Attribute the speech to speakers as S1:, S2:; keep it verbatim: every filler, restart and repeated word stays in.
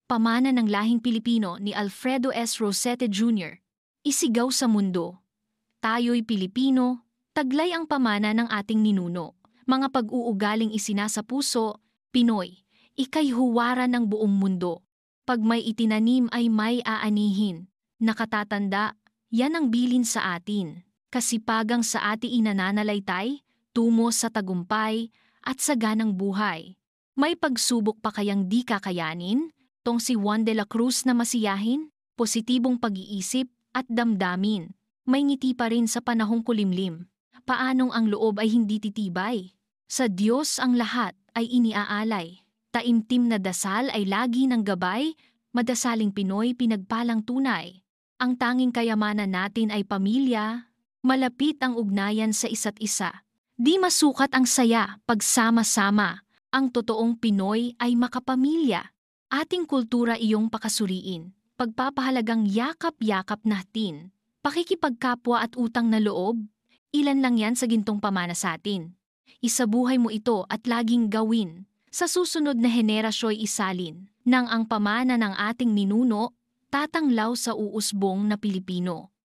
S1: Pamana ng Lahing Pilipino ni Alfredo S. Rosete Junior Isigaw sa mundo. Tayo'y Pilipino, taglay ang pamana ng ating ninuno. Mga pag-uugaling isinasa puso, Pinoy, ika'y huwaran ng buong mundo. Pag may itinanim ay may aanihin. Nakatatanda, yan ang bilin sa atin. Kasipagang sa ati inananalaytay, tungo sa tagumpay, at saganang buhay. May pagsubok pa kayang di kakayanin? Tong si Juan de la Cruz na masiyahin, positibong pag-iisip at damdamin. May ngiti pa rin sa panahong kulimlim. Paanong ang loob ay hindi titibay? Sa Diyos ang lahat ay iniaalay. Taimtim na dasal ay lagi ng gabay, madasaling Pinoy pinagpalang tunay. Ang tanging kayamanan natin ay pamilya, malapit ang ugnayan sa isa't isa. Di masukat ang saya pagsama-sama, ang totoong Pinoy ay makapamilya. Ating kultura iyong pakasuriin, pagpapahalagang yakap-yakap natin, pakikipagkapwa at utang na loob, ilan lang yan sa gintong pamana sa atin. Isabuhay mo ito at laging gawin, sa susunod na henerasyo'y isalin, nang ang pamana ng ating ninuno, tatanglaw sa uusbong na Pilipino.